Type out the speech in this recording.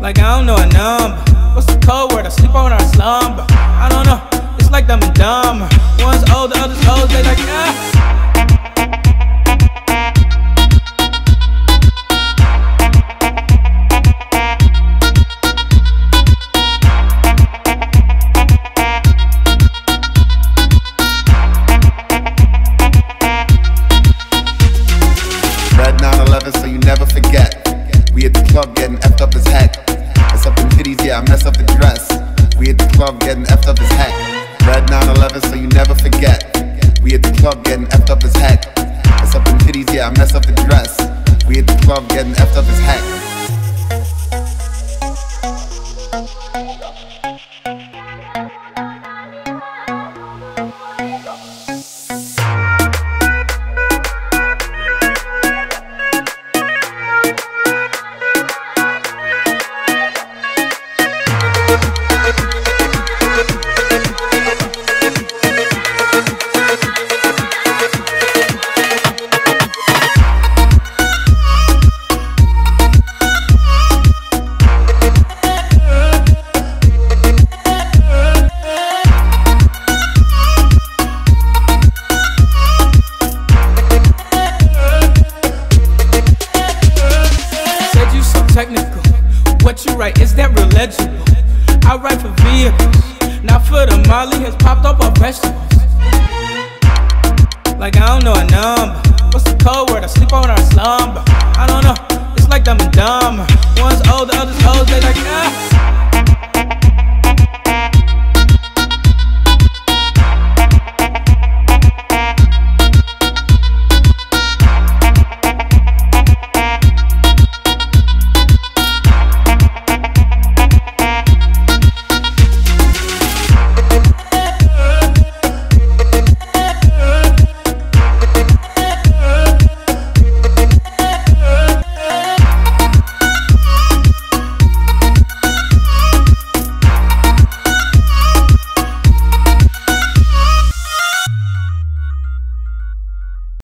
Like I don't know a number. What's the code word? I sleep on our slumber. I don't know, it's like dumb and dumber. One's old, the other's old, they like Red 911, so you never forget. We at the club getting effed up as heck. Mess up them titties, yeah, I mess up the dress. We at the club getting effed up as heck. Red 911, so you never forget. We at the club getting effed up as heck. Mess up them titties, yeah, I mess up the dress. We at the club getting effed up as heck. technical. What you write, is that real legible? I write for vehicles, not for the Molly has popped up on vegetables. Like I don't know a number. What's the code word? I sleep on our slumber. I don't know, it's like dumb and dumber. One's